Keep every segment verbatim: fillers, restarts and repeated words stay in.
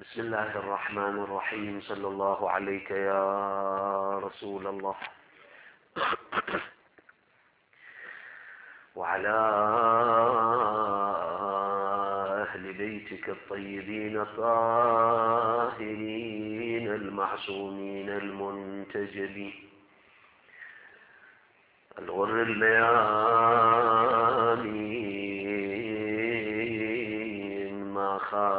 بسم الله الرحمن الرحيم. صلى الله عليك يا رسول الله وعلى أهل بيتك الطيبين الطاهرين المعصومين المنتجبين الغر الميامين ما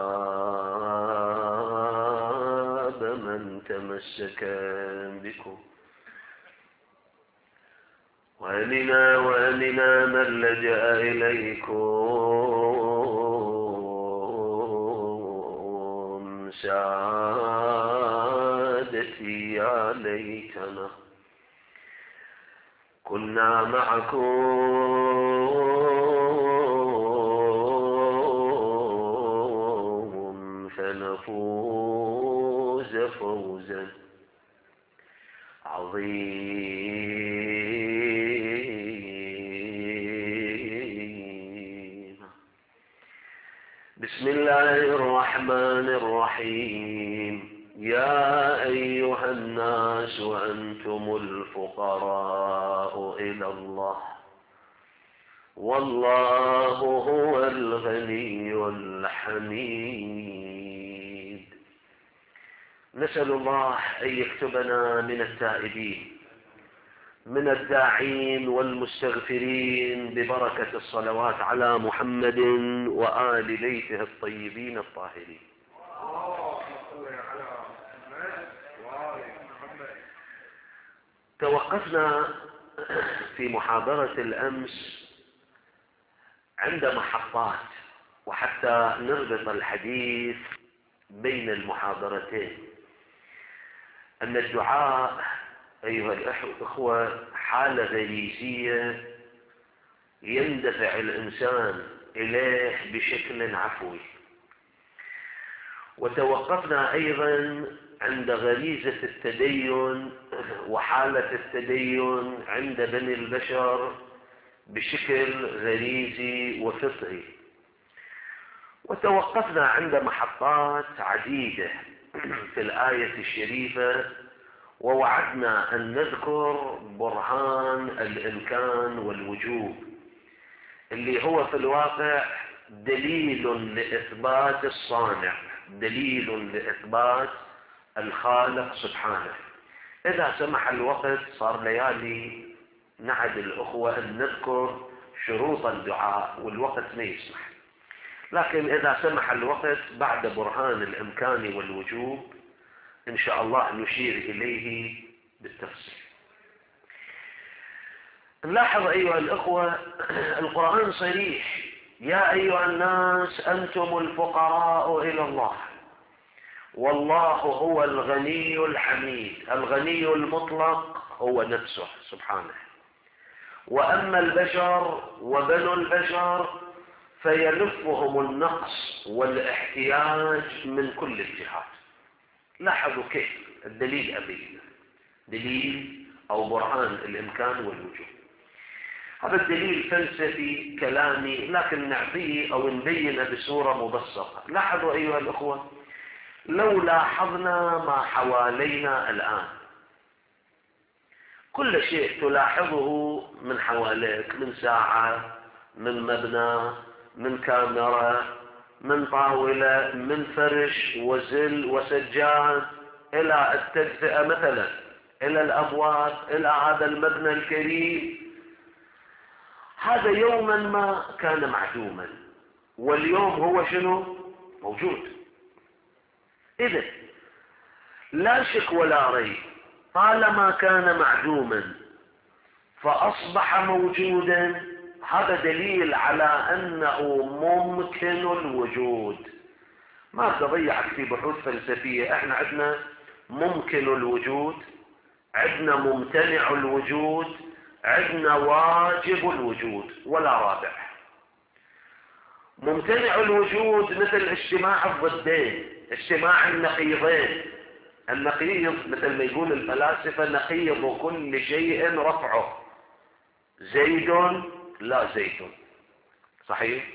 خاب من تمسك بكم وأمنا وأمنا من لجأ إليكم سعادتي يا ليتنا كنا معكم فنفوز فوزا عظيما. بسم الله الرحمن الرحيم. يا أيها الناس أنتم الفقراء إلى الله والله هو الغني الحميد. نسأل الله أن يكتبنا من التائبين من الداعين والمستغفرين ببركة الصلوات على محمد وآل بيته الطيبين الطاهرين. توقفنا في محاضرة الأمس عند محطات، وحتى نربط الحديث بين المحاضرتين أن الدعاء أيها الأخوة حالة غريزية يندفع الإنسان إليه بشكل عفوي. وتوقفنا أيضا عند غريزة التدين وحالة التدين عند بني البشر بشكل غريزي وفطري. وتوقفنا عند محطات عديدة في الآية الشريفة، ووعدنا أن نذكر برهان الإمكان والوجوب اللي هو في الواقع دليل لإثبات الصانع، دليل لإثبات الخالق سبحانه. إذا سمح الوقت صار ليالي نعد الأخوة أن نذكر شروط الدعاء والوقت ما يسمح، لكن إذا سمح الوقت بعد برهان الإمكان والوجوب إن شاء الله نشير إليه بالتفصيل. نلاحظ أيها الأخوة القرآن صريح: يا أيها الناس أنتم الفقراء إلى الله والله هو الغني الحميد. الغني المطلق هو نفسه سبحانه، وأما البشر وبنو البشر فيلفهم النقص والاحتياج من كل الجهات. لاحظوا كيف الدليل أبينا دليل أو برهان الإمكان والوجوب. هذا الدليل فلسفي كلامي لكن نعطيه أو نبينه بصورة مبسطة. لاحظوا أيها الأخوة، لو لاحظنا ما حوالينا الآن، كل شيء تلاحظه من حواليك، من ساعة، من مبنى، من كاميرا، من طاولة، من فرش وزل وسجاد، إلى التدفئة مثلا، إلى الأبواب، إلى هذا المبنى الكريم، هذا يوما ما كان معدوما واليوم هو شنو؟ موجود. إذن لا شك ولا ريب طالما كان معدوما فأصبح موجودا، هذا دليل على أنه ممكن الوجود. ما تضيعك في بحوث فلسفية. احنا عندنا ممكن الوجود، عندنا ممتنع الوجود، عندنا واجب الوجود، ولا رابع. ممتنع الوجود مثل اجتماع الضدين، اجتماع النقيضين. النقيض مثل ما يقول الفلاسفة: نقيض كل شيء رفعه، زيد لا زيت. صحيح؟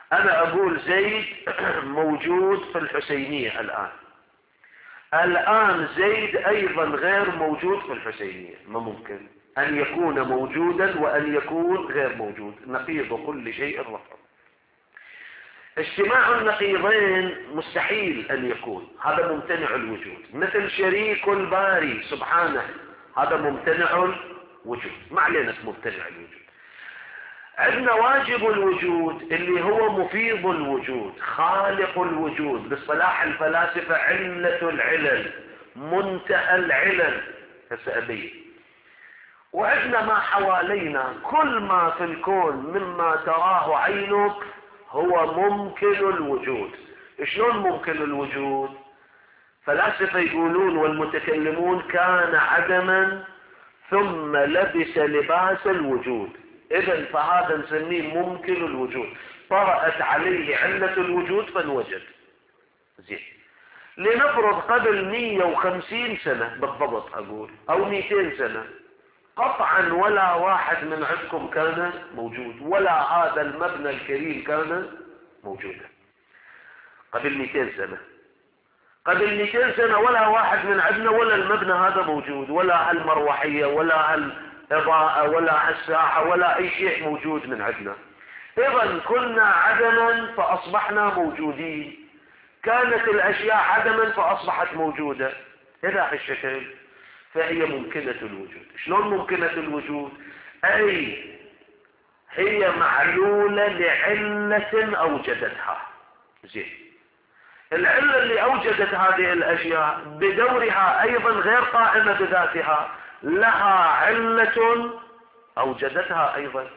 أنا أقول زيد موجود في الحسينية الآن، الآن زيد أيضا غير موجود في الحسينية. ما ممكن أن يكون موجودا وأن يكون غير موجود، نقيض كل شيء رفض. اجتماع النقيضين مستحيل أن يكون، هذا ممتنع الوجود. مثل شريك الباري سبحانه، هذا ممتنع الوجود، ما علينا ممتنع الوجود. عندنا واجب الوجود اللي هو مفيض الوجود، خالق الوجود، باصطلاح الفلاسفة علة العلل، منتهى العلل كسأبيه. وعندنا ما حوالينا، كل ما في الكون مما تراه عينك هو ممكن الوجود. شلون ممكن الوجود؟ فلاسفة يقولون والمتكلمون كان عدما ثم لبس لباس الوجود، إذن فهذا نسميه ممكن الوجود، طرأت عليه علة الوجود فانوجد. زين، لنفرض قبل مية وخمسين سنة بالضبط أقول، أو مئتين سنة، قطعا ولا واحد من عندكم كان موجود، ولا هذا المبنى الكريم كان موجودا. قبل مئتين سنة، قبل مئتين سنة ولا واحد من عندنا ولا المبنى هذا موجود، ولا هالمروحية ولا هالإضاءة ولا هالساحة ولا أي شيء موجود من عندنا. إذن كنا عدما فأصبحنا موجودين، كانت الأشياء عدما فأصبحت موجودة. إذا الشكل فهي ممكنة الوجود. شلون ممكنة الوجود؟ أي هي معلولة لعلة أوجدتها. زين، العلة اللي أوجدت هذه الأشياء بدورها أيضا غير قائمة بذاتها، لها علة أوجدتها أيضا،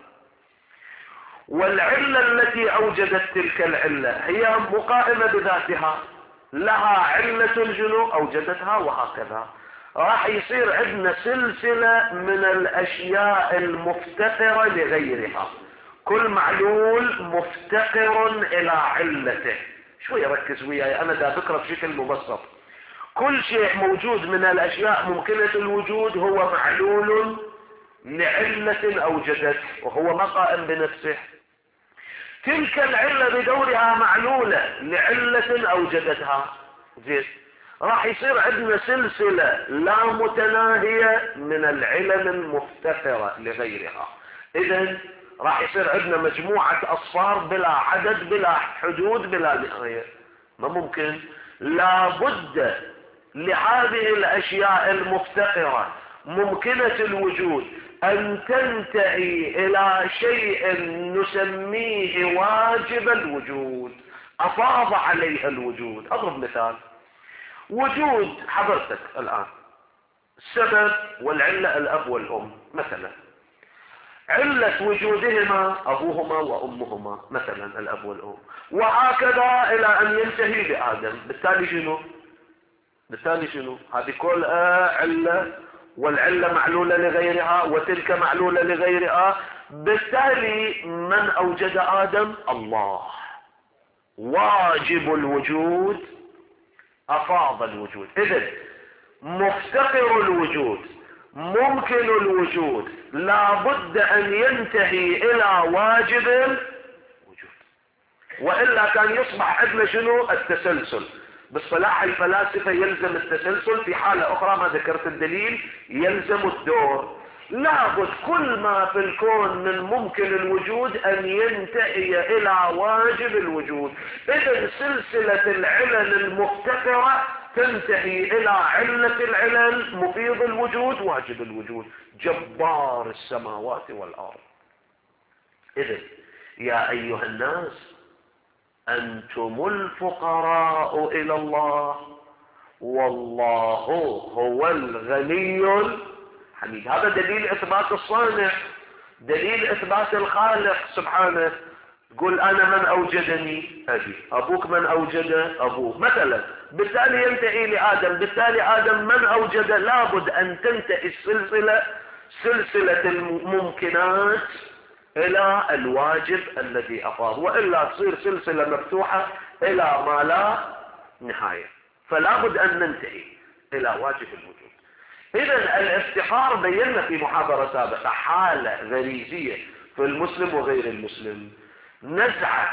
والعلة التي أوجدت تلك العلة هي مقائمة بذاتها، لها علة جنو أوجدتها، وهكذا. راح يصير عندنا سلسلة من الأشياء المفتقرة لغيرها، كل معلول مفتقر إلى علته. شوي ركز وياي، أنا دا بكرة بشكل مبسط. كل شيء موجود من الأشياء ممكنة الوجود هو معلول لعلة أوجدته، وهو ما قائم بنفسه. تلك العلة بدورها معلولة لعلة أوجدتها. زين، راح يصير عندنا سلسلة لا متناهية من العلل المفتقرة لغيرها. إذن راح يصير عندنا مجموعة أصفار بلا عدد بلا حدود بلا نهاية. ما ممكن، لابد لهذه الأشياء المفتقرة ممكنة الوجود أن تنتهي إلى شيء نسميه واجب الوجود، أفاض عليها الوجود. أضرب مثال، وجود حضرتك الآن، السبب والعلة الأب والأم مثلا، علة وجودهما أبوهما وأمهما مثلا الأب والأم، وهكذا إلى أن ينتهي بآدم. بالتالي شنو؟ بالتالي شنو؟ هذه كلها علة، والعلة معلولة لغيرها، وتلك معلولة لغيرها. بالتالي من أوجد آدم؟ الله. واجب الوجود أفاض الوجود. إذن مفتقر الوجود ممكن الوجود لابد أن ينتهي إلى واجب الوجود، وإلا كان يصبح عندنا شنو؟ التسلسل. باصطلاح الفلاسفة يلزم التسلسل، في حالة أخرى ما ذكرت الدليل يلزم الدور. لابد كل ما في الكون من ممكن الوجود أن ينتهي إلى واجب الوجود. إذن سلسلة العلل المفتقرة تنتهي إلى علة العلل مفيض الوجود واجب الوجود، جبار السماوات والأرض. إذن يا أيها الناس أنتم الفقراء إلى الله والله هو الغني الحميد. هذا دليل إثبات الصانع، دليل إثبات الخالق سبحانه. تقول أنا من أوجدني؟ أبي. أبوك من أوجد؟ أبوه مثلا. بالتالي ينتهي لآدم، بالتالي آدم من أوجد؟ لابد أن تنتهي السلسلة، سلسلة الممكنات، إلى الواجب الذي أفاض، وإلا تصير سلسلة مفتوحة إلى ما لا نهاية. فلا بد أن ننتهي إلى واجب الوجود. إذن الافتقار بينا في محاضرة سابقة حالة غريزية في المسلم وغير المسلم، نزعة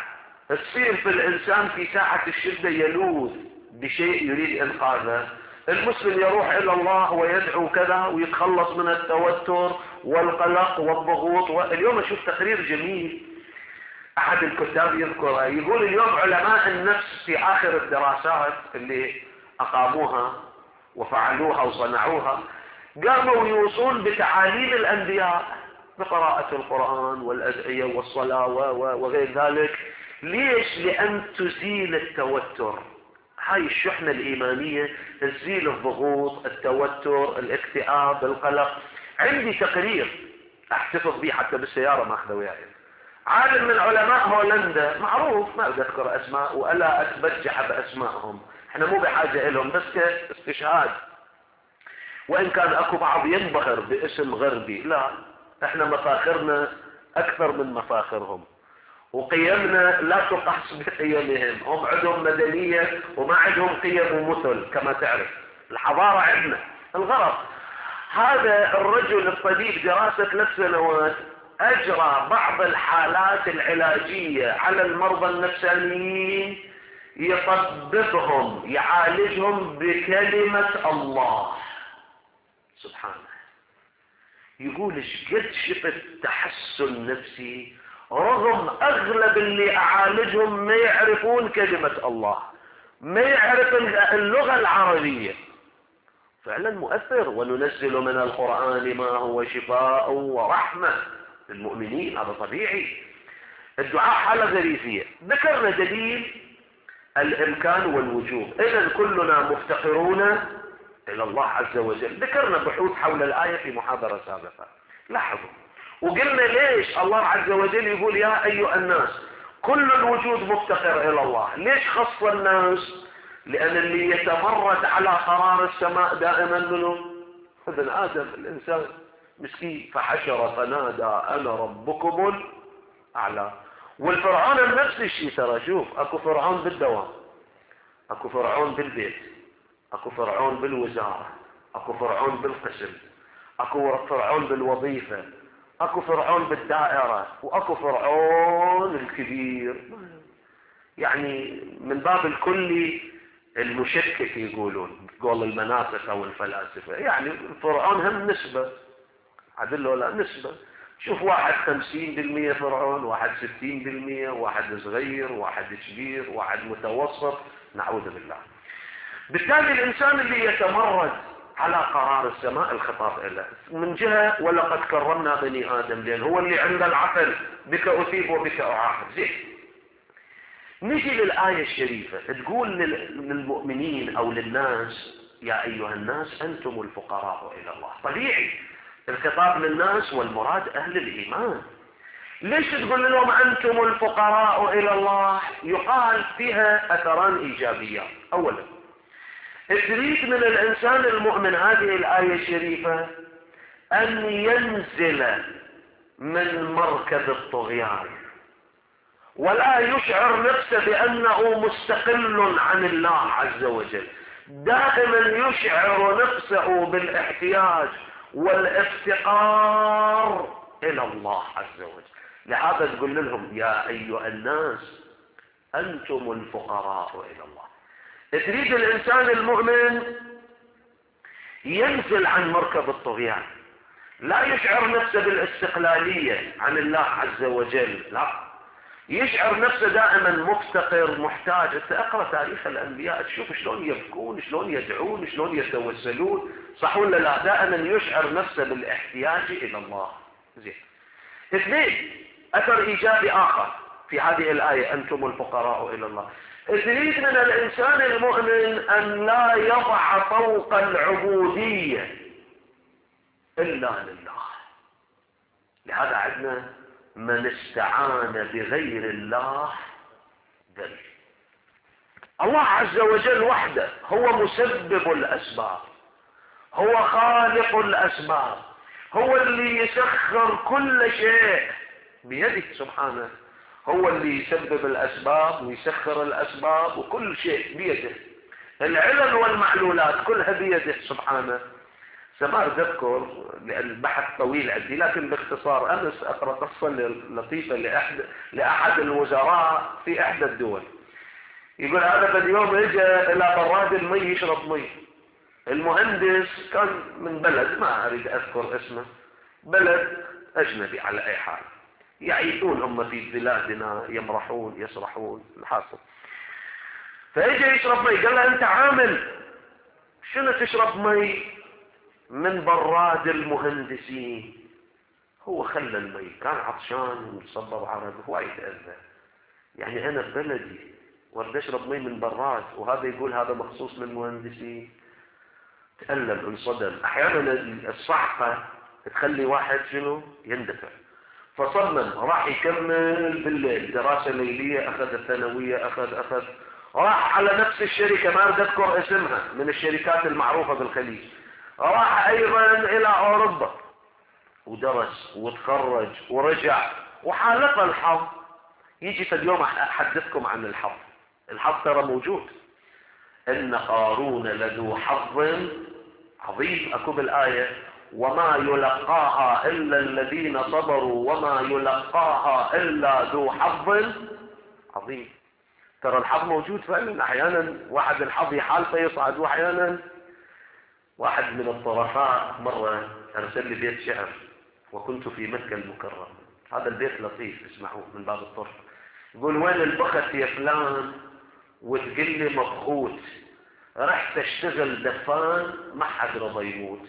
تصير في الإنسان في ساعة الشدة يلوذ بشيء يريد إنقاذه، المسلم يروح إلى الله ويدعو كذا ويتخلص من التوتر والقلق والضغوط. واليوم أشوف تقرير جميل أحد الكتاب يذكره، يقول اليوم علماء النفس في آخر الدراسات اللي أقاموها وفعلوها وصنعوها قاموا يوصون بتعاليم الأنبياء بقراءة القرآن والأدعية والصلاة وغير ذلك. ليش؟ لأن تزيل التوتر. هاي الشحنة الإيمانية تزيل الضغوط، التوتر، الاكتئاب، القلق. عندي تقرير احتفظ به حتى بالسيارة ما أخذ وياي، عالم من علماء هولندا معروف، ما أذكر أسماء وألا أتبجح بأسمائهم، احنا مو بحاجة لهم بس كاستشهاد، وإن كان أكو بعض ينبهر باسم غربي، لا احنا مفاخرنا أكثر من مفاخرهم، وقيمنا لا تقاس بقيمهم. هم عندهم مدنية وما عندهم قيم ومثل كما تعرف. الحضارة عندنا. الغرض هذا الرجل الطبيب دراسة ثلاث سنوات أجرى بعض الحالات العلاجية على المرضى النفسانيين، يطببهم يعالجهم بكلمة الله سبحانه. يقول ايش قد شفت تحسن نفسي رغم اغلب اللي اعالجهم ما يعرفون كلمة الله، ما يعرف اللغة العربية. فعلا مؤثر. وننزل من القرآن ما هو شفاء ورحمة للمؤمنين، هذا طبيعي. الدعاء حالة غريزية. ذكرنا دليل الامكان والوجوب، اذا كلنا مفتقرون الى الله عز وجل. ذكرنا بحوث حول الآية في محاضرة سابقة. لاحظوا وقلنا ليش الله عز وجل يقول يا ايها الناس كل الوجود مفتقر الى الله. ليش خص الناس؟ لان اللي يتمرد على قرار السماء دائما منه ابن ادم الانسان مسكين. فحشر فنادى انا ربكم الاعلى. والفرعون نفس الشيء ترى. شوف اكو فرعون بالدوام، اكو فرعون بالبيت، اكو فرعون بالوزارة، اكو فرعون بالقسم، اكو فرعون بالوظيفة، اكو فرعون بالدائرة، واكو فرعون الكبير. يعني من باب الكلي المشكك يقولون قول المناطق او الفلاسفة. يعني الفرعون هم نسبة، عدل ولا نسبة. شوف واحد خمسين بالمية فرعون، واحد ستين بالمية، واحد صغير، واحد كبير، واحد متوسط، نعوذ بالله. بالتالي الإنسان اللي يتمرد على قرار السماء الخطاب له من جهة ولقد كرمنا بني آدم، لأن هو اللي عنده العقل. بك أثيب وبك أعاقب. زين، نجي للآية الشريفة تقول للمؤمنين أو للناس يا أيها الناس أنتم الفقراء إلى الله. طبيعي الخطاب للناس والمراد أهل الإيمان. ليش تقول لهم أنتم الفقراء إلى الله؟ يقال فيها أثران إيجابيات. أولا تريد من الإنسان المؤمن هذه الآية الشريفة أن ينزل من مركب الطغيان ولا يشعر نفسه بأنه مستقل عن الله عز وجل. دائما يشعر نفسه بالاحتياج والافتقار إلى الله عز وجل. لهذا تقول لهم يا أيها الناس أنتم الفقراء إلى الله. تريد الإنسان المؤمن ينزل عن مركب الطغيان، لا يشعر نفسه بالاستقلالية عن الله عز وجل، لا يشعر نفسه دائما مفتقر محتاج. انت اقرأ تاريخ الأنبياء تشوف شلون يبكون، شلون يدعون، شلون يتوسلون، صح ولا لا؟ دائما يشعر نفسه بالاحتياج إلى الله. زين. اثنين، أثر إيجابي آخر في هذه الآية أنتم الفقراء إلى الله. تريد من الإنسان المؤمن أن لا يضع طوق العبودية إلا لله. لهذا عندنا من استعان بغير الله ذل. الله عز وجل وحده هو مسبب الأسباب، هو خالق الأسباب، هو اللي يسخر كل شيء بيده سبحانه. هو اللي يسبب الأسباب ويسخر الأسباب وكل شيء بيده. العلل والمعلولات كلها بيده سبحانه. سمار تذكر لأن البحث طويل عندي، لكن باختصار أمس أقرأ قصة لطيفة لأحد, لأحد الوزراء في إحدى الدول. يقول هذا اليوم اجى إلى براد المي يشرب مي. المهندس كان من بلد ما أريد أذكر اسمه، بلد أجنبي على أي حال، يعيشون هم في بلادنا يمرحون يسرحون الحاصل. فاجى يشرب مي، قال له أنت عامل شنو تشرب مي من براد المهندسين؟ هو خلى المي، كان عطشان ومصبب عرق وايد أذى. يعني أنا ببلدي ورد أشرب مي من براد وهذا يقول هذا مخصوص للمهندسين؟ تألم انصدم. أحيانا الصعقة تخلي واحد شنو يندفع. فصمم راح يكمل بالليل دراسة ليلية، أخذ الثانوية، أخذ أخذ راح على نفس الشركة ما أريد أذكر اسمها من الشركات المعروفة بالخليج، راح أيضا إلى أوروبا ودرس وتخرج ورجع وحالف الحظ. يجي في اليوم أحدثكم عن الحظ. الحظ ترى موجود. إن قارون لذو حظ عظيم. أكو بالآية وما يلقاها إلا الذين صبروا وما يلقاها إلا ذو حظ عظيم. ترى الحظ موجود فعلا. أحيانا واحد الحظ يحالفه يصعد، وأحيانا واحد من الطرفاء مرة أرسل لي بيت شعر وكنت في مكة المكرمة. هذا البيت لطيف اسمعوه من باب الطرف. يقول وين البخت يا فلان وتقول لي مبخوت، رحت اشتغل دفان ما حد رضى يموت،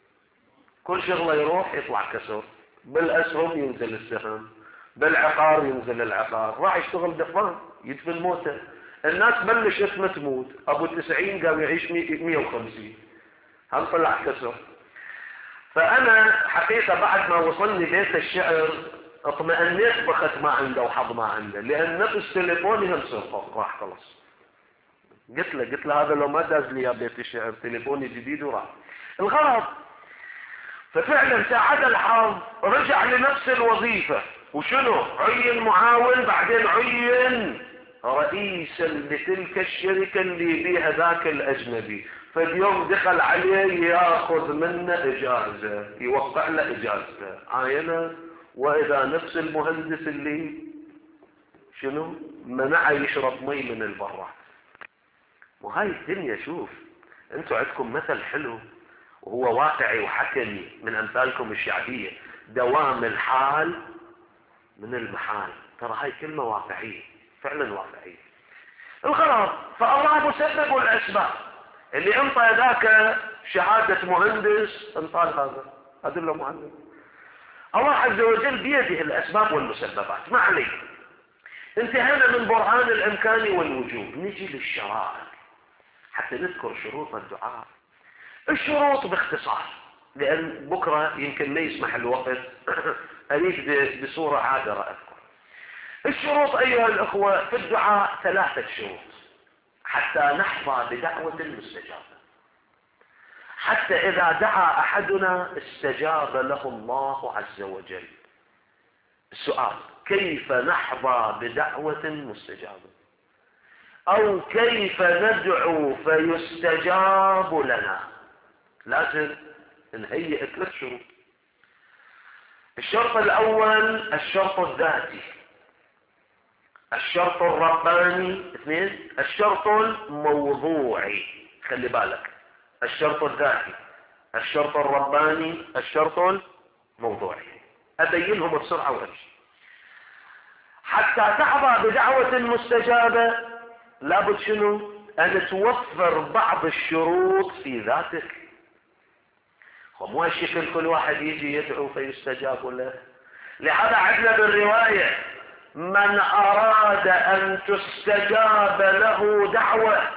كل شغله يروح يطلع كسر، بالاسهم ينزل السهم، بالعقار ينزل العقار، راح يشتغل دفان يدفن موته. الناس بلشت ما تموت، ابو تسعين قام يعيش مية وخمسين، هم طلع كسر. فانا حقيقة بعد ما وصلني بيت الشعر اطمئنيت بخت ما عنده وحظ ما عنده، لان نفس تليفوني هم سرقه راح خلص. قلت له قلت له هذا لو ما داز لي يا بيت الشعر تليفوني جديد وراح الغرض. ففعلا ساعد الحظ رجع لنفس الوظيفة، وشنو عين معاون بعدين عين رئيسا لتلك الشركة اللي بيها ذاك الاجنبي. فاليوم دخل عليه ياخذ منه اجازة، يوقع له اجازته عاينة، واذا نفس المهندس اللي شنو منعه يشرب مي من البراد. وهاي الدنيا شوف انتوا عندكم مثل حلو وهو واقعي وحكمي من امثالكم الشعبية، دوام الحال من المحال. ترى هاي كلمة واقعية فعلا واقعية. الغرض فالله مسبب الاسباب. اللي انطى ذاك شهادة مهندس انطال هذا هذا له مهندس. الله عز وجل بيده الاسباب والمسببات ما عليه. انتهينا من برهان الامكان والوجوب، نجي للشرائع حتى نذكر شروط الدعاء. الشروط باختصار لان بكرة يمكن لا يسمح الوقت اريد بصورة عابرة اذكر. الشروط ايها الاخوة في الدعاء ثلاثة شروط حتى نحظى بدعوة مستجابة. حتى اذا دعا احدنا استجاب له الله عز وجل. السؤال كيف نحظى بدعوة مستجابة؟ او كيف ندعو فيستجاب لنا؟ لازم نهيئ ثلاث شروط. الشرط الاول الشرط الذاتي، الشرط الرباني، اثنين الشرط الموضوعي. خلي بالك الشرط الذاتي، الشرط الرباني، الشرط الموضوعي. ابينهم بسرعة وامشي. حتى تحظى بدعوة مستجابة لابد شنو ان توفر بعض الشروط في ذاتك. ومو الشكل كل واحد يجي يدعو فيستجاب له. لهذا عندنا بالرواية من اراد ان تستجاب له دعوة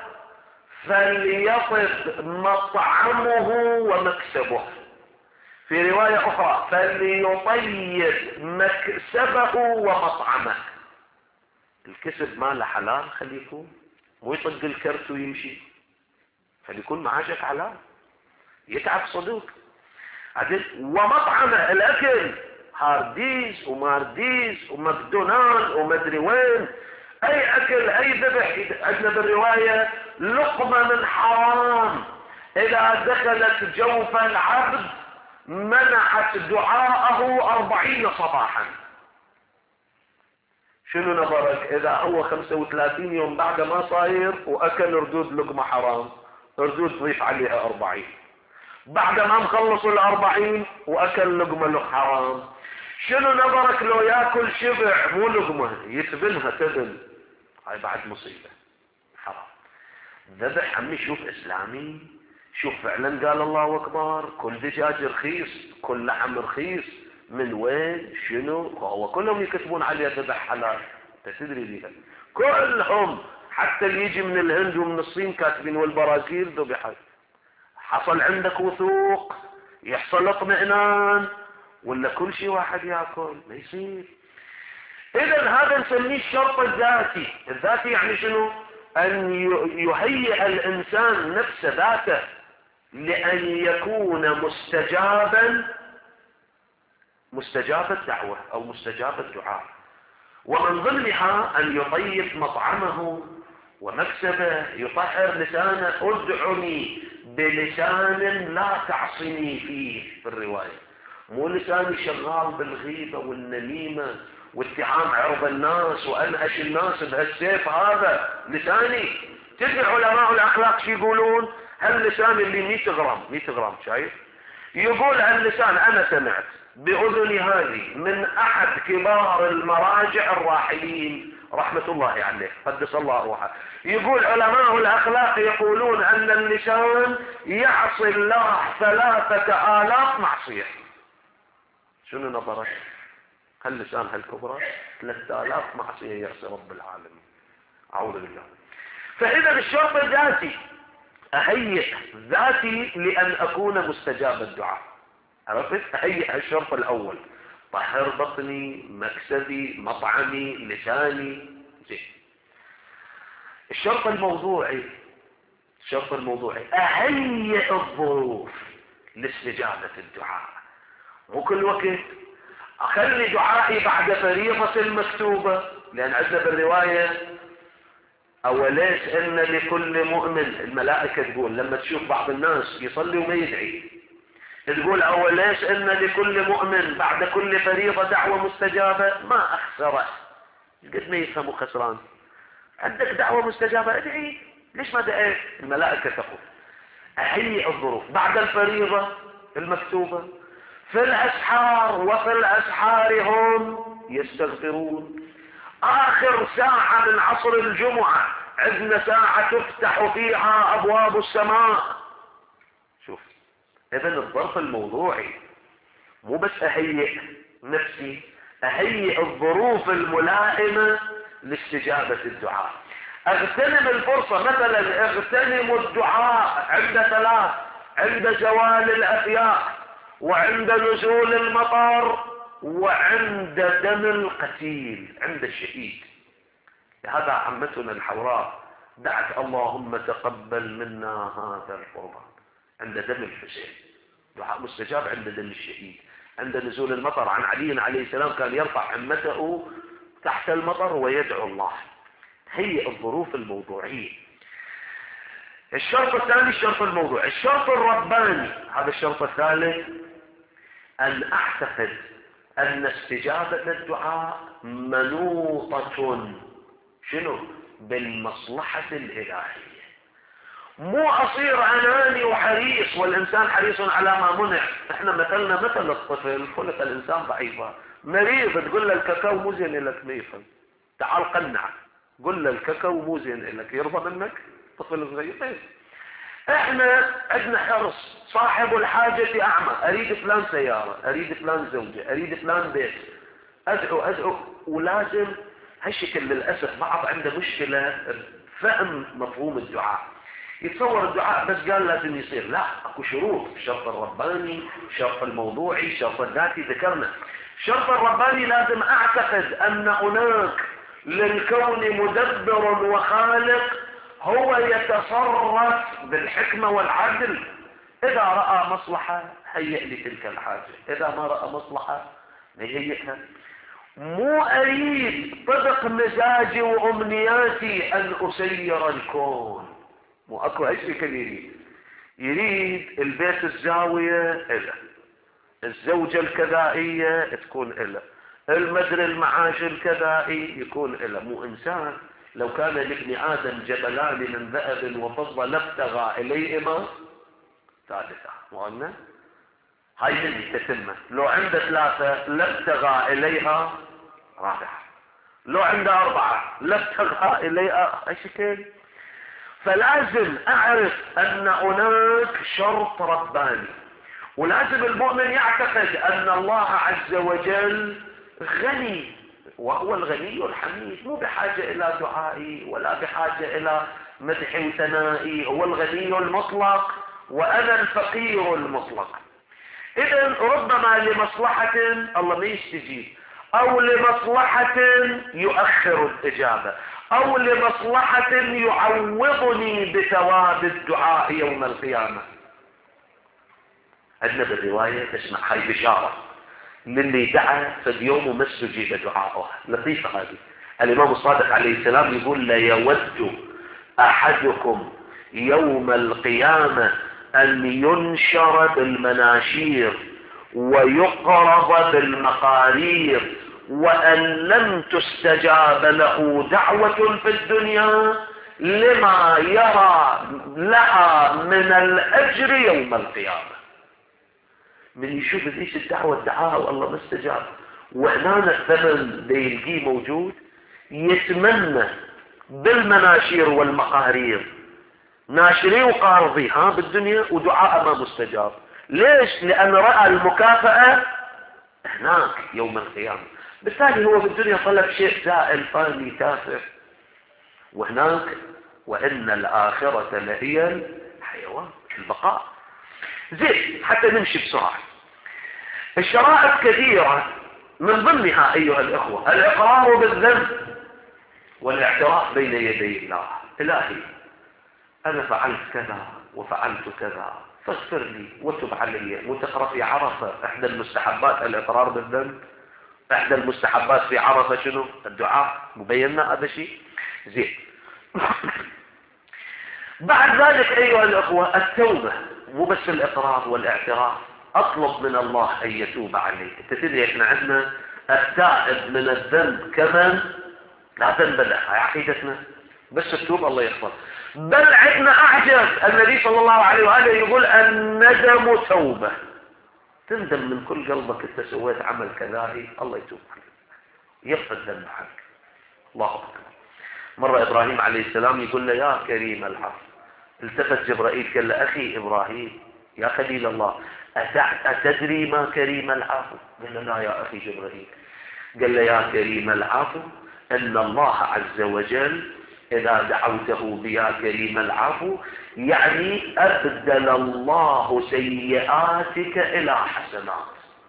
فليطب مطعمه ومكسبه. في رواية اخرى فليطيب مكسبه ومطعمه. الكسب ماله حلال خليه يكون، مو يطق الكرت ويمشي، خليه يكون معاشك حلال يتعب صدوق. ومطعمه الاكل هارديز ومارديز وماكدونالد ومدري وين، اي اكل اي ذبح. عندنا بالرواية لقمة من حرام إذا دخلت جوف العبد منعت دعاءه أربعين صباحا. شنو نظرك إذا هو خمسة وثلاثين يوم بعد ما صاير وأكل ردود لقمة حرام، ردود ضيف عليها أربعين، بعد ما مخلص الأربعين وأكل لقمة لق حرام، شنو نظرك لو يأكل شبع مو لقمة يتبنها تبن؟ هاي بعد مصيبة حرام. ذبح عمي شوف إسلامي، شوف فعلا قال الله أكبر، كل دجاج رخيص، كل لحم رخيص، من وين شنو؟ هو كلهم يكتبون عليه ذبح حلال، تدري بيها كلهم، حتى اللي يجي من الهند ومن الصين كاتبين والبرازيل ذبحت. حصل عندك وثوق، يحصل اطمئنان، ولا كل شيء واحد ياكل؟ ما يصير. اذا هذا نسميه الشرط الذاتي. الذاتي يعني شنو؟ ان يهيئ الانسان نفسه ذاته لان يكون مستجابا، مستجاب الدعوة او مستجاب الدعاء. ومن ضمنها ان يطيب مطعمه ومكسبه، يطهر لسانه، ادعني بلسان لا تعصني فيه في الرواية، مو لساني شغال بالغيبة والنميمة واتهام عرض الناس وانهش الناس بهالسيف، هذا لساني. تدري علماء الاخلاق شو يقولون؟ هاللسان اللي مية غرام مية غرام شايف، يقول هاللسان انا سمعت باذني هذه من احد كبار المراجع الراحلين رحمة الله عليه قدس الله روحه، يقول علماء الاخلاق يقولون ان اللسان يعصي الله ثلاثة الاف معصية. شنو نظرك؟ هاللسان هالكبرى ثلاثة آلاف معصية يعصي رب العالمين، أعوذ بالله. فإذا الشرط الذاتي، أهيئ ذاتي لأن أكون مستجاب الدعاء. عرفت؟ أهيئ الشرط الأول، طهر بطني، مكسبي، مطعمي، لساني، زين. الشرط الموضوعي، الشرط الموضوعي أهيئ الظروف لاستجابة الدعاء. مو كل وقت أخلي دعائي بعد فريضة مكتوبة، لأن عندنا بالرواية أوليس إن لكل مؤمن، الملائكة تقول لما تشوف بعض الناس يصلي وما يدعي، تقول أوليس إن لكل مؤمن بعد كل فريضة دعوة مستجابة، ما أخسره. قد ما يفهموا خسران، عندك دعوة مستجابة ادعي، ليش ما دعيت؟ الملائكة تقول أهيئ الظروف بعد الفريضة المكتوبة، في الأسحار وفي الأسحار هم يستغفرون. آخر ساعة من عصر الجمعة عندنا ساعة تفتح فيها أبواب السماء. شوف، إذن الظرف الموضوعي مو بس أهيئ نفسي، أهيئ الظروف الملائمة لاستجابة الدعاء. اغتنم الفرصة، مثلا اغتنم الدعاء عند ثلاث، عند زوال الأفياء، وعند نزول المطر، وعند دم القتيل، عند الشهيد. لهذا عمتنا الحوراء دعت اللهم تقبل منا هذا القربان عند دم الحسين، دعاء مستجاب عند دم الشهيد. عند نزول المطر عن علي عليه السلام كان يرفع عمته تحت المطر ويدعو الله. هي الظروف الموضوعية. الشرط الثاني الشرط الموضوعي. الشرط الرباني، هذا الشرط الثالث، أن أعتقد أن استجابة الدعاء منوطة شنو؟ بالمصلحة الإلهية. مو أصير أناني وحريص، والإنسان حريص على ما منع. إحنا مثلنا مثل الطفل، خلق الإنسان ضعيفا، مريض تقول له الكاكاو مو زين لك، ما يفهم، تعال قنع، قل له الكاكاو مو زين لك، يرضى منك؟ طفل صغير. احنا عندنا حرص، صاحب الحاجة اعمى، اريد فلان سيارة، اريد فلان زوجة، اريد فلان بيت، ادعو ادعو، ولازم هالشكل. للأسف بعض عنده مشكلة فهم مفهوم الدعاء، يتصور الدعاء بس قال لازم يصير. لا، اكو شروط، الشرط الرباني، الشرط الموضوعي، الشرط الذاتي ذكرنا. الشرط الرباني لازم اعتقد ان هناك للكون مدبر وخالق هو يتصرف بالحكمة والعدل. إذا رأى مصلحة هيئ لتلك الحاجة، إذا ما رأى مصلحة هيئها. مو أريد طبق مزاجي وأمنياتي أن أسير الكون، مو أكو هالشي كبيري يريد البيت الزاوية إله، الزوجة الكذائية تكون إله، المدري المعاش الكذائي يكون إله. مو إنسان. لو كان لابن آدم جبلان من ذهب وفضة لابتغى إليهما ثالثة. وأنا هاي من تتمة. لو عنده ثلاثة لابتغى إليها رابعة، لو عنده أربعة لابتغى إليها أشكال. فلازم أعرف أن هناك شرط رباني، ولازم المؤمن يعتقد أن الله عز وجل غني، وهو الغني الحميد، مو بحاجة إلى دعائي ولا بحاجة إلى مدحي وثنائي. هو الغني المطلق وأنا الفقير المطلق. إذن ربما لمصلحة الله ما يستجيب، أو لمصلحة يؤخر الإجابة، أو لمصلحة يعوضني بثواب الدعاء يوم القيامة. عندنا بالرواية تسمع هاي بشارة للي دعا في اليوم وما استجيب دعاءه. لطيفة هذه. الإمام الصادق عليه السلام يقول: لا يود أحدكم يوم القيامة أن ينشر بالمناشير ويقرض بالمقارير، وأن لم تستجاب له دعوة في الدنيا لما يرى لها من الأجر يوم القيامة. من يشوف ليش الدعوة الدعاء والله ما استجاب، وهنا الثمن بيلقيه موجود، يتمنى بالمناشير والمقارير، ناشري وقارضي ها بالدنيا، ودعاء ما مستجاب. ليش؟ لأن رأى المكافأة هناك يوم القيامة. بالتالي هو بالدنيا طلب شيء زائل فاني تافه، وهناك وإن الآخرة لهي الحيوان، البقاء. زين، حتى نمشي بسرعة. الشرائط كثيرة، من ضمنها أيها الأخوة الإقرار بالذنب والاعتراف بين يدي الله. إلهي أنا فعلت كذا وفعلت كذا فاغفر لي وتب علي. وتقرأ في عرفة إحدى المستحبات الإقرار بالذنب. إحدى المستحبات في عرفة شنو؟ الدعاء. مبيننا هذا شيء زين. بعد ذلك أيها الأخوة التوبة، مو بس الإقرار والاعتراف، أطلب من الله أن يتوب عليك. تدري إحنا عندنا التائب من الذنب كمن لا ذنب له، هاي عقيدتنا، بس التوب الله يغفر. بل عندنا أعجب، النبي صلى الله عليه وآله يقول: الندم توبة. تندم من كل قلبك أنت سويت عمل كذائي، الله يتوب عليك، يغفر ذنب عنك. الله أكبر. مرة إبراهيم عليه السلام يقول له: يا كريم العفو. التفت جبرائيل قال له: أخي إبراهيم يا خليل الله، أتدري ما كريم العفو؟ قال له: لا يا أخي جبرائيل. قال له: يا كريم العفو أن الله عز وجل إذا دعوته بيا كريم العفو يعني أبدل الله سيئاتك إلى حسنات.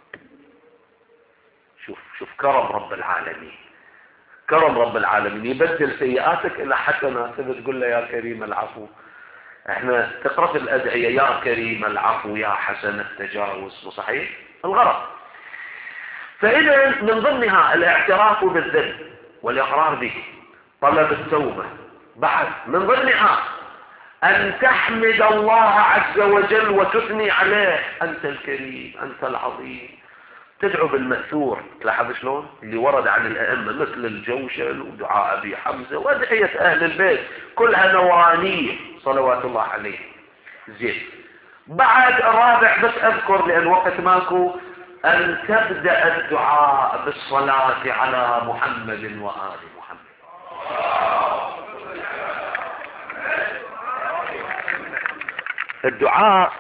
شوف شوف كرم رب العالمين، كرم رب العالمين يبدل سيئاتك إلى حسنات. تقول له: يا كريم العفو. احنا تقرأ في الأدعية: يا كريم العفو يا حسن التجاوز. صحيح الغرض. فإذا من ضمنها الاعتراف بالذنب والإقرار به، طلب التوبة. بعد من ضمنها أن تحمد الله عز وجل وتثني عليه: أنت الكريم، أنت العظيم. تدعو بالمأثور، تلاحظ شلون اللي ورد عن الأئمة مثل الجوشل ودعاء أبي حمزة وأدعية أهل البيت كلها نورانية صلوات الله عليه. زين. بعد الرابع بس أذكر لأن وقت ماكو، أن تبدأ الدعاء بالصلاة على محمد وآل محمد. الدعاء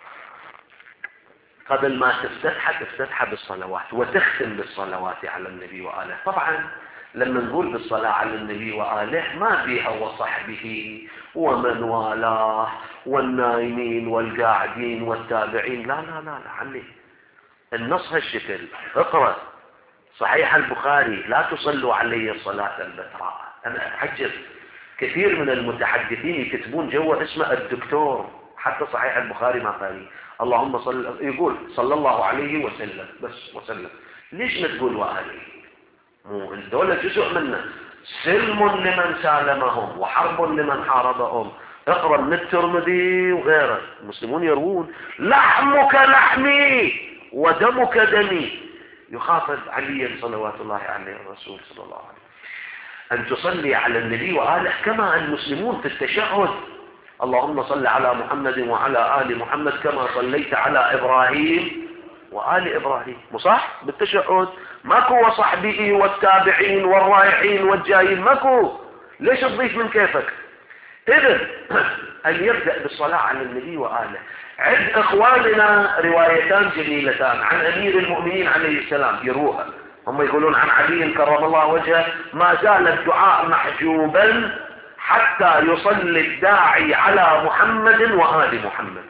قبل ما تفتتح تفتتح بالصلوات وتختم بالصلوات على النبي وآله. طبعا لما نقول بالصلاة على النبي وآله ما بها وصحبه ومن والاه والنايمين والقاعدين والتابعين، لا لا لا لا عني. النص هالشكل. اقرأ صحيح البخاري: لا تصلوا علي الصلاة البتراء. أنا أتعجب كثير من المتحدثين يكتبون جوا اسمه الدكتور، حتى صحيح البخاري ما قال اللهم صل، يقول صلى الله عليه وسلم بس وسلم. ليش ما تقول وآله؟ مو الدولة جزء منه، سلم لمن سالمهم وحرب لمن حاربهم اقرأ من الترمذي وغيره، المسلمون يروون لحمك لحمي ودمك دمي، يخاطب عليا صلوات الله عليه الرسول صلى الله عليه وسلم أن تصلي على النبي وآله كما المسلمون في التشهد، اللهم صل على محمد وعلى آل محمد كما صليت على إبراهيم وآل إبراهيم، مصح بالتشهد ماكو وصحبه والتابعين والرايحين والجايين ماكو، ليش تضيف من كيفك؟ إذن أن يبدأ بالصلاة على النبي وآله. عند إخواننا روايتان جميلتان عن أمير المؤمنين عليه السلام يروها، هم يقولون عن علي كرم الله وجهه ما زال الدعاء محجوبا حتى يصلي الداعي على محمد وآل محمد.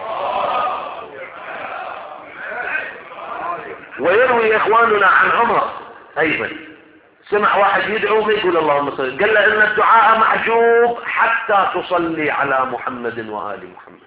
ويروي إخواننا عن عمر أيضا سمع واحد يدعو ويقول اللهم صل، قال له إن الدعاء محجوب حتى تصلي على محمد وآل محمد.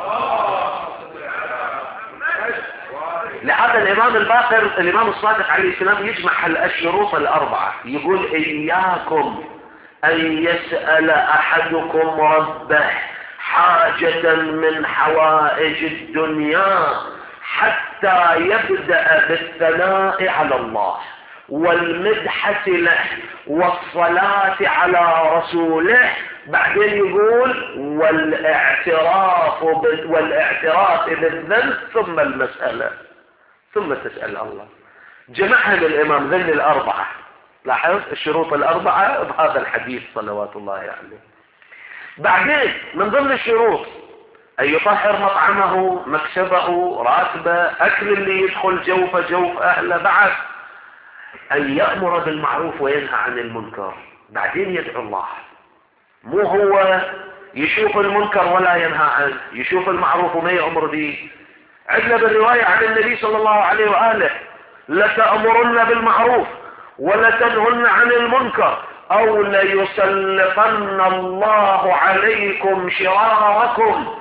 لهذا الإمام الباقر الإمام الصادق عليه السلام يجمع الشروط الأربعة، يقول إياكم أن يسأل أحدكم ربه حاجة من حوائج الدنيا حتى يبدأ بالثناء على الله والمدحة له والصلاة على رسوله، بعدين يقول والاعتراف والاعتراف بالذنب ثم المسألة ثم تسأل الله. جمعها الإمام ذل الأربعة، لاحظ الشروط الأربعة بهذا الحديث صلوات الله عليه. بعدين من ضمن الشروط أن يطهر مطعمه مكسبه راتبه أكل اللي يدخل جوف جوف أهله، بعد أن يأمر بالمعروف وينهى عن المنكر، بعدين يدعو الله، مو هو يشوف المنكر ولا ينهى عنه، يشوف المعروف وما يأمر به. عندنا بالرواية عن النبي صلى الله عليه وآله لتأمرن بالمعروف ولتنهن عن المنكر أو ليسلطن الله عليكم شراركم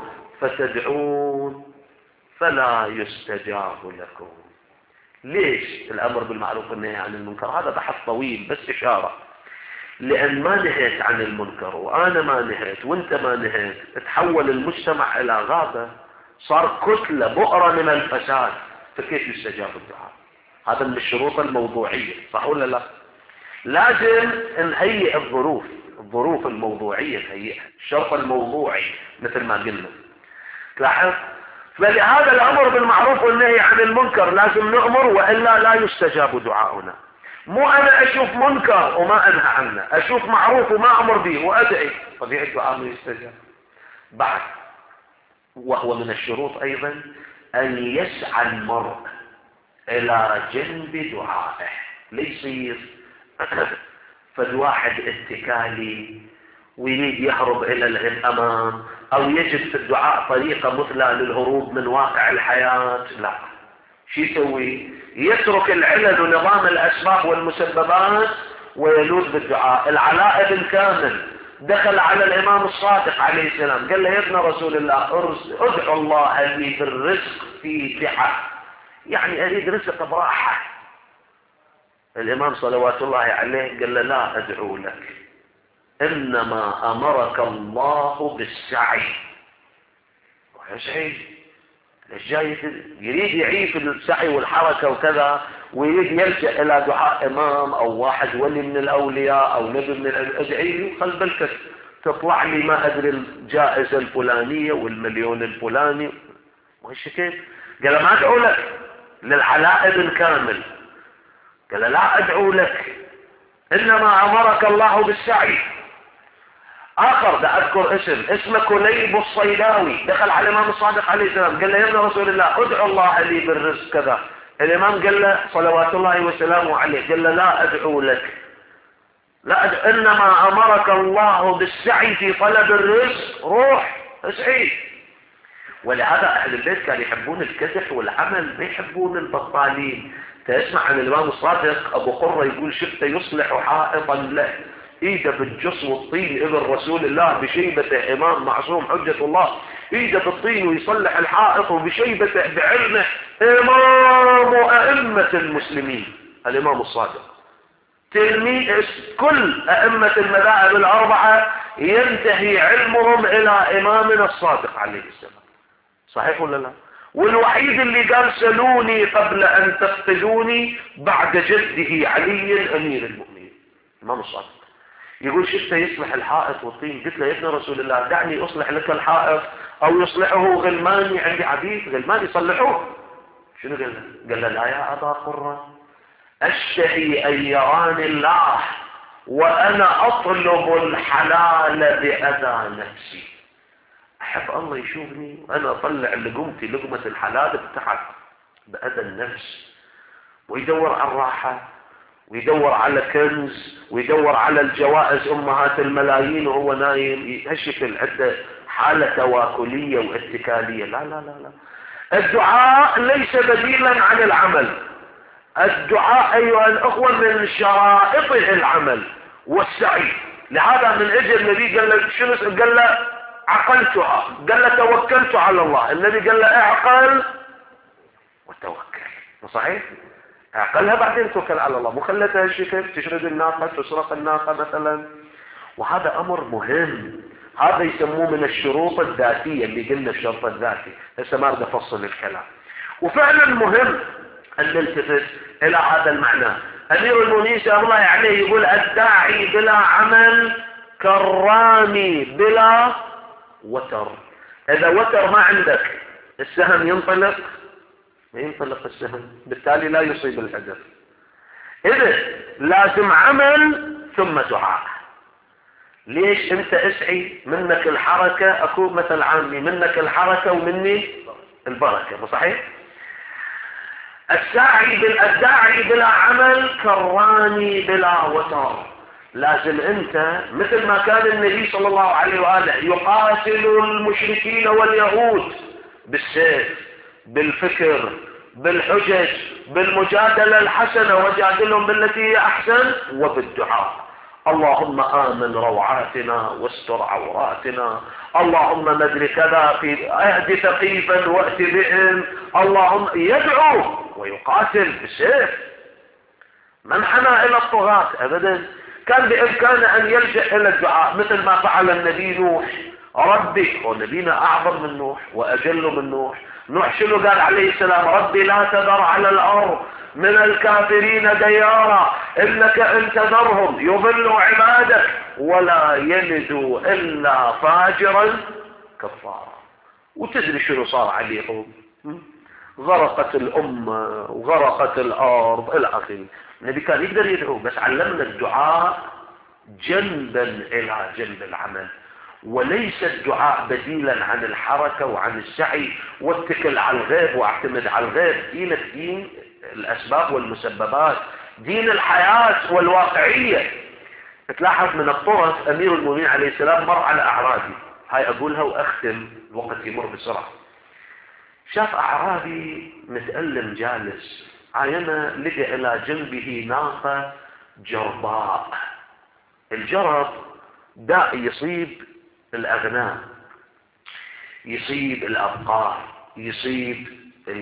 فتدعون فلا يستجاب لكم. ليش الأمر بالمعروف والنهي عن المنكر؟ هذا بحث طويل بس إشارة، لأن ما نهيت عن المنكر وأنا ما نهيت وانت ما نهيت، تحول المجتمع إلى غابة، صار كتلة بؤرة من الفساد، فكيف يستجاب الدعاء؟ هذا من الشروط الموضوعية، صح ولا لا؟ لازم نهيئ الظروف، الظروف الموضوعية تهيئها، الشرط الموضوعي مثل ما قلنا. لاحظ، فلهذا الأمر بالمعروف والنهي عن المنكر لازم نأمر وإلا لا يستجاب دعاؤنا. مو أنا أشوف منكر وما أنهى عنه، أشوف معروف وما أمر به وأدعي، طبيعي الدعاء ما يستجاب. بعد وهو من الشروط أيضا أن يسعى المرء إلى جنب دعائه، ليصير فالواحد اتكالي ويريد يهرب إلى الأمام أو يجد في الدعاء طريقة مثلى للهروب من واقع الحياة، لا. شو يسوي؟ يترك العلل ونظام الأسباب والمسببات ويلوذ بالدعاء. العلاء بن كامل دخل على الإمام الصادق عليه السلام قال له يا ابن رسول الله ادعو الله لي بالرزق في سعة، يعني أريد رزق براحة. الإمام صلوات الله عليه قال له لا أدعو لك، إنما أمرك الله بالسعي. ويسعي ليش جاي يريد يعيش السعي والحركة وكذا، ويريد يلجأ إلى دعاء إمام أو واحد ولي من الأولياء أو نبي من الأدعي، خل بالك تطلع لي ما أدري الجائزة الفلانية والمليون الفلاني وإيش كيف. قال ما أدعو لك. للعلاء بن كامل قال لا أدعو لك، إنما أمرك الله بالسعي. آخر ده أذكر اسم اسمه كليب الصيداوي دخل على الإمام الصادق عليه السلام قال له يا ابن رسول الله ادعو الله لي بالرزق كذا. الإمام قال له صلوات الله وسلامه عليه قال له لا أدعو لك، لا أدعو، إنما أمرك الله بالسعي في طلب الرزق، روح اسعي. ولهذا أهل البيت كانوا يحبون الكدح والعمل، ما يحبون البطالين. تسمع عن الإمام الصادق أبو قرة يقول شفته يصلح حائطا له، ايده بالجص والطين ابن رسول الله بشيبته، امام معصوم حجة الله، ايده بالطين ويصلح الحائط وبشيبته بعلمه، امام ائمة المسلمين الامام الصادق، تلميذ كل ائمة المذاهب الاربعة ينتهي علمهم إلى إمامنا الصادق عليه السلام. صحيح ولا لا؟ والوحيد اللي قال سلوني قبل أن تفقدوني بعد جده علي أمير المؤمنين الإمام الصادق. يقول شفته يصلح الحائط والطين، قلت له يا ابن رسول الله دعني أصلح لك الحائط أو يصلحه غلماني، عندي عبيد غلمان يصلحوه. شنو قال له؟ قال له لا يا أبا قرة، أشتهي أن يراني الله وأنا أطلب الحلال بأذى نفسي. أحب الله يشوفني وأنا أطلع لقمتي لقمة الحلال بتاعك بأذى النفس، ويدور على الراحة ويدور على كنز ويدور على الجوائز أمهات الملايين وهو نايم. هالشكل عنده حالة تواكلية واتكالية. لا لا لا لا، الدعاء ليس بديلا عن العمل. الدعاء أيها الأخوة من شرائط العمل والسعي. لهذا من أجل النبي قال له شنو؟ قال له عقلتها، قال له توكلت على الله. النبي قال له اعقل وتوكل. صحيح؟ اعقلها بعدين توكل على الله، مو خلتها هالشكل تشرد الناقة تسرق الناقة مثلا. وهذا أمر مهم، هذا يسموه من الشروط الذاتية اللي قلنا الشرط الذاتي. هسه ما أريد أفصل الكلام. وفعلا مهم أن نلتفت إلى هذا المعنى. أمير المؤمنين سلام الله عليه يقول الداعي بلا عمل كالرامي بلا وتر. إذا وتر ما عندك السهم ينطلق؟ ما ينطلق السهم، بالتالي لا يصيب الهدف. إذا لازم عمل ثم دعاء. ليش؟ انت اسعي منك الحركة، اكون مثل عامي منك الحركة ومني البركة. صحيح؟ الساعي بالداعي بلا عمل كالراني بلا وتر. لازم انت مثل ما كان النبي صلى الله عليه وآله يقاتل المشركين واليهود بالسيف بالفكر بالحجج بالمجادلة الحسنة وجادلهم بالتي هي احسن وبالدعاء. اللهم آمن روعاتنا واستر عوراتنا، اللهم مدري كذا في اهد ثقيفا وأت بهم. اللهم يدعو ويقاتل بالسيف. من حنى الى الطغاة ابدا. كان بامكانه ان يلجأ الى الدعاء مثل ما فعل النبي نوح. ربي، ونبينا اعظم من نوح واجل من نوح. نوح شنو قال عليه السلام؟ ربي لا تذر على الارض من الكافرين ديارا انك ان تذرهم يضلوا عبادك ولا يلدوا الا فاجرا كفارا. وتدري شنو صار عليهم؟ غرقت الامه وغرقت الارض الى اخره. النبي كان يقدر يدعو، بس علمنا الدعاء جنبا الى جنب العمل، وليس الدعاء بديلا عن الحركة وعن السعي واتكل على الغيب واعتمد على الغيب. دينك دين الأسباب والمسببات، دين الحياة والواقعية. تلاحظ من الطرف أمير المؤمنين عليه السلام مر على أعرابي، هاي أقولها وأختم، الوقت يمر بسرعة. شاف أعرابي متألم جالس، عينه لقى إلى جنبه ناقة جرباء. الجرب داء يصيب الأغنام، يصيب الأبقار، يصيب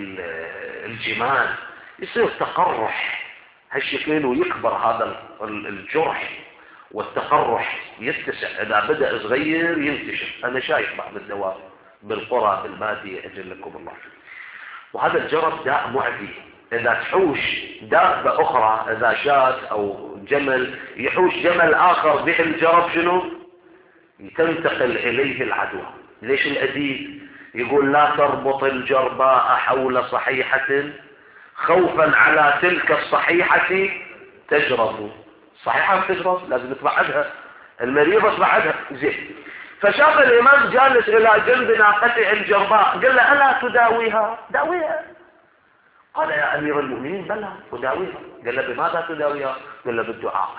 الجمال، يصير تقرح هالشكل ويكبر هذا الجرح والتقرح يتسع. إذا بدأ صغير ينتشر. أنا شايف بعض الدواء بالقرى بالبادية أجلكم الله. وهذا الجرب داء معدي. إذا تحوش دابة أخرى، إذا شاة أو جمل يحوش جمل آخر به الجرب شنو؟ تنتقل إليه العدوى. ليش الأديب يقول لا تربط الجرباء حول صحيحة خوفا على تلك الصحيحة تجرب. صحيحة تجرب لازم تبعدها، المريضة تبعدها. زين. فشاف الإمام جالس إلى جنب ناقته الجرباء، قال له ألا تداويها؟ داويها. قال يا أمير المؤمنين بلى أداويها. قال له بماذا تداويها؟ قال له بالدعاء.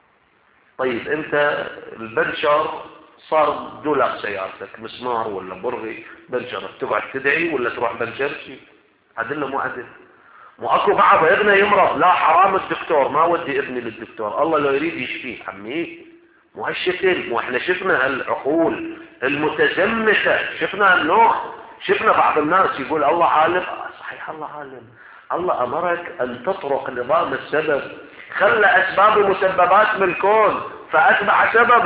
طيب أنت البنشر صار دولار سيارتك، مسمار ولا برغي بنشر، تقعد تدعي ولا تروح بنشر؟ عدل مو عدل. مو اكو بعض ابنه يمرض، لا حرام الدكتور ما ودي ابني للدكتور، الله لو يريد يشفيه. عمي مو هالشكل. مو احنا شفنا العقول المتزمته، شفنا النوع، شفنا بعض الناس يقول الله عالم. صحيح الله عالم. الله امرك ان تطرق نظام السبب، خلى اسباب ومسببات من الكون فاتبع سببا.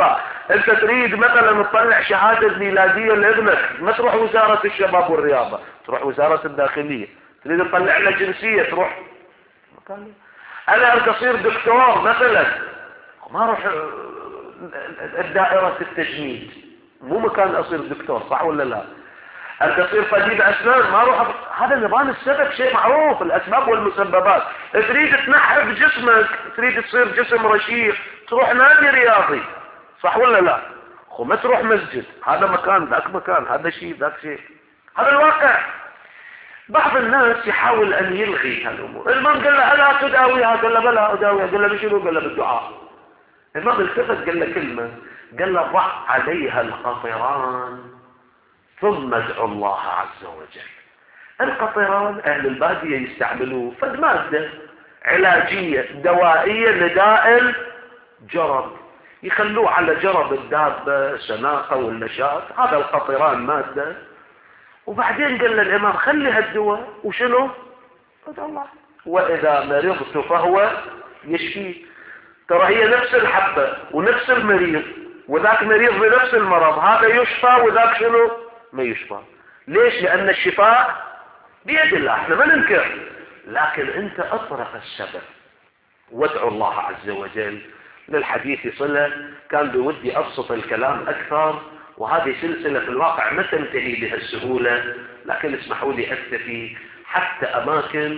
انت تريد مثلا تطلع شهادة ميلادية لابنك، ما تروح وزارة الشباب والرياضة، تروح وزارة الداخلية. تريد تطلع له جنسية، تروح مكان. انا اريد اصير دكتور مثلا، ما اروح الدائرة التجنيد، مو مكان اصير دكتور، صح ولا لا؟ أن تصير طبيب أسنان، ما روح. هذا نظام السبب شيء معروف، الأسباب والمسببات. تريد تنحف جسمك، تريد تصير جسم رشيق، تروح نادي رياضي، صح ولا لا؟ خو ما تروح مسجد، هذا مكان ذاك مكان، هذا شيء ذاك شيء. هذا الواقع. بعض الناس يحاول أن يلغي هالأمور. الإمام قال له ألا تداويها؟ قال له بلا أداويها. قال له بشنو؟ قال له بالدعاء. الإمام التفت قال له كلمة، قال له ضع عليها القطران ثم ادعو الله عز وجل. القطران اهل البادية يستعملوه فد مادة علاجية دوائية لداء الجرب، يخلوه على جرب الدابة سناقة والنشاط، هذا القطران مادة. وبعدين قال للإمام خلي هالدواء وشنو؟ ادعو الله، وإذا مرضت فهو يشفي. ترى هي نفس الحبة ونفس المريض، وذاك مريض بنفس المرض، هذا يشفى وذاك شنو؟ ما يشفى. ليش؟ لأن الشفاء بيد الله، احنا ما ننكر، لكن انت اطرق السبب وادعو الله عز وجل. للحديث صلة، كان بودي ابسط الكلام اكثر، وهذه سلسلة في الواقع ما تنتهي بهالسهولة، لكن اسمحوا لي اكتفي حتى اماكن.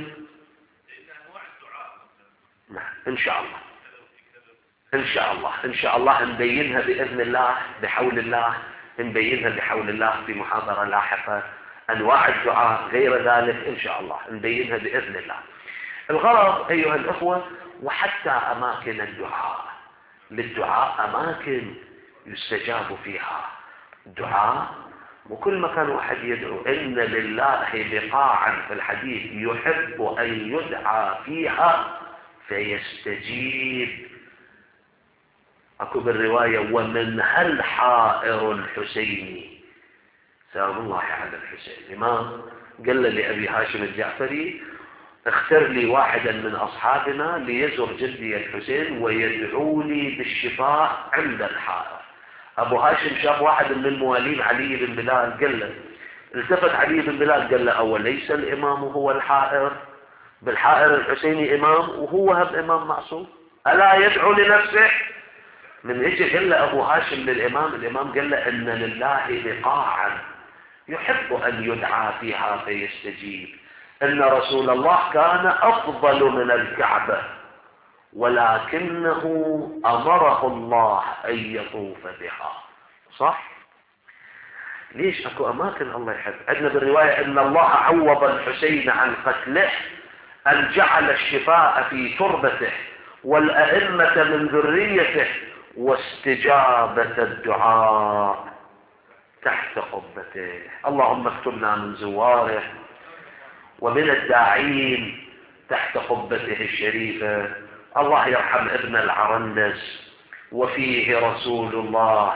نعم ان شاء الله، ان شاء الله ان شاء الله نبينها باذن الله، بحول الله نبينها بحول الله في محاضرة لاحقة. انواع الدعاء غير ذلك ان شاء الله نبينها باذن الله. الغرض ايها الاخوة، وحتى اماكن الدعاء، للدعاء اماكن يستجاب فيها الدعاء، وكل مكان واحد يدعو. ان لله بقاعا في الحديث يحب ان يدعى فيها فيستجيب. اكو بالرواية ومنها الحائر الحسيني، سلام الله على الحسين. الإمام قال لأبي هاشم الجعفري اختر لي واحدا من أصحابنا ليزور جدي الحسين ويدعو لي بالشفاء عند الحائر. أبو هاشم شاف واحد من الموالين علي بن بلال، قال له، التفت علي بن بلال قال له أوليس الإمام هو الحائر؟ بالحائر الحسيني إمام وهو هم إمام معصوم، ألا يدعو لنفسه؟ من اجي قال له أبو هاشم للإمام، الإمام قال له إن لله بقاعا يحب أن يدعى فيها فيستجيب. إن رسول الله كان أفضل من الكعبة ولكنه أمره الله أن يطوف بها. صح؟ ليش؟ أكو أماكن الله يحب. عندنا بالرواية إن الله عوض الحسين عن قتله أن جعل الشفاء في تربته والأئمة من ذريته واستجابة الدعاء تحت قبته. اللهم اكتبنا من زواره ومن الداعين تحت قبته الشريفة. الله يرحم ابن العرندس، وفيه رسول الله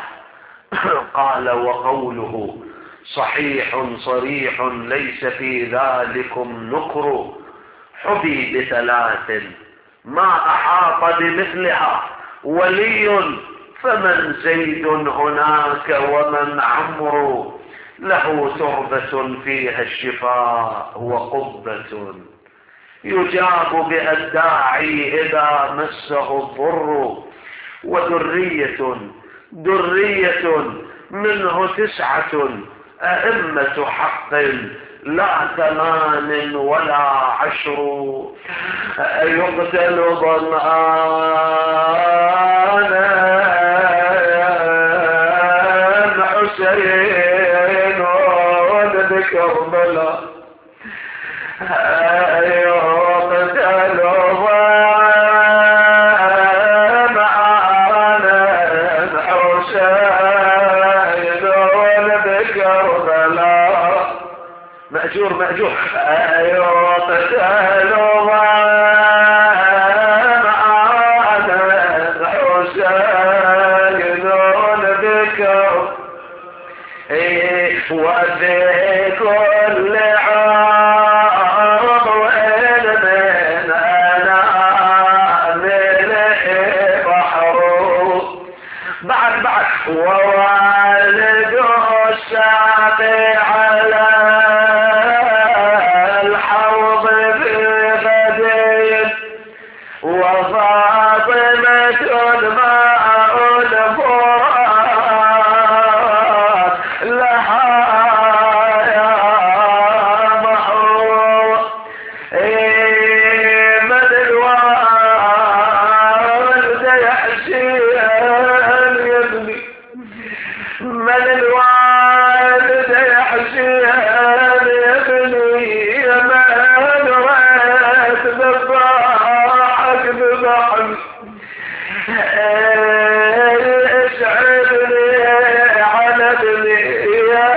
قال وقوله صحيح صريح ليس في ذلكم نكر، حبي بثلاث ما أحاط بمثلها ولي فمن زيد هناك ومن عمرو، له تربة فيها الشفاء وقبة يجاب بها الداعي إذا مسه الضر، وذرية ذرية منه تسعة أئمة حق لا ثمان ولا عشر، يقتل ظمآن حسين بكربلاء، يقتل ظمآن حسين بكربلاء، مأجور مأجور، يقتل ظمآن حسين بكربلاء، وفي كل عام من أنامل بحر. بعد بعد على الحوض ببدين وفاطمة ماء الفرات لها يا محروم من الوالد يحسين يبني من الوالد يحسين يبني من رأت بالضحك بضحك اسعدني على ابني يا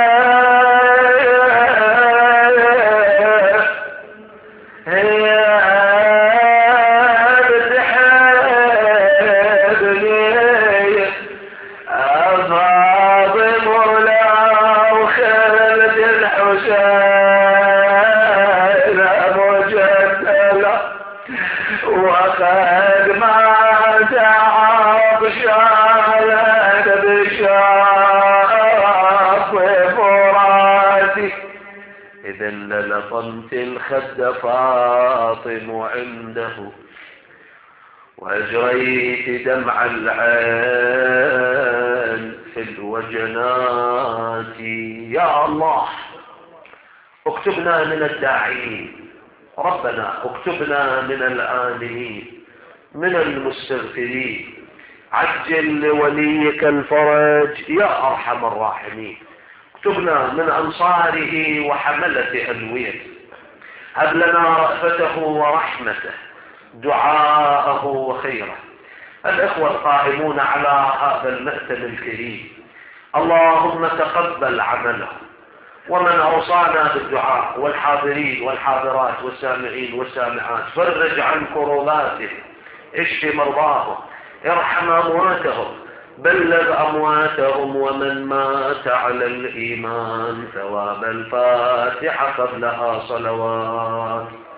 وقد ما تعب شالت بشاف فراتي إذا للطمت الخد فاطم عنده وأجريت دمع العين في الوجنات. يا الله اكتبنا من الداعين، ربنا اكتبنا من الآمنين من المستغفرين، عجل لوليك الفرج يا أرحم الراحمين. اكتبنا من أنصاره وحملة أدويته، هب لنا رأفته ورحمته دعاءه وخيره. الإخوة القائمون على هذا المأتم الكريم اللهم تقبل عمله، ومن أوصانا بالدعاء والحاضرين والحاضرات والسامعين والسامعات فرج عن كرباتهم، اشف مرضاهم، ارحم أمواتهم، بلغ أمواتهم، ومن مات على الإيمان ثواب الفاتحة قبلها صلوات.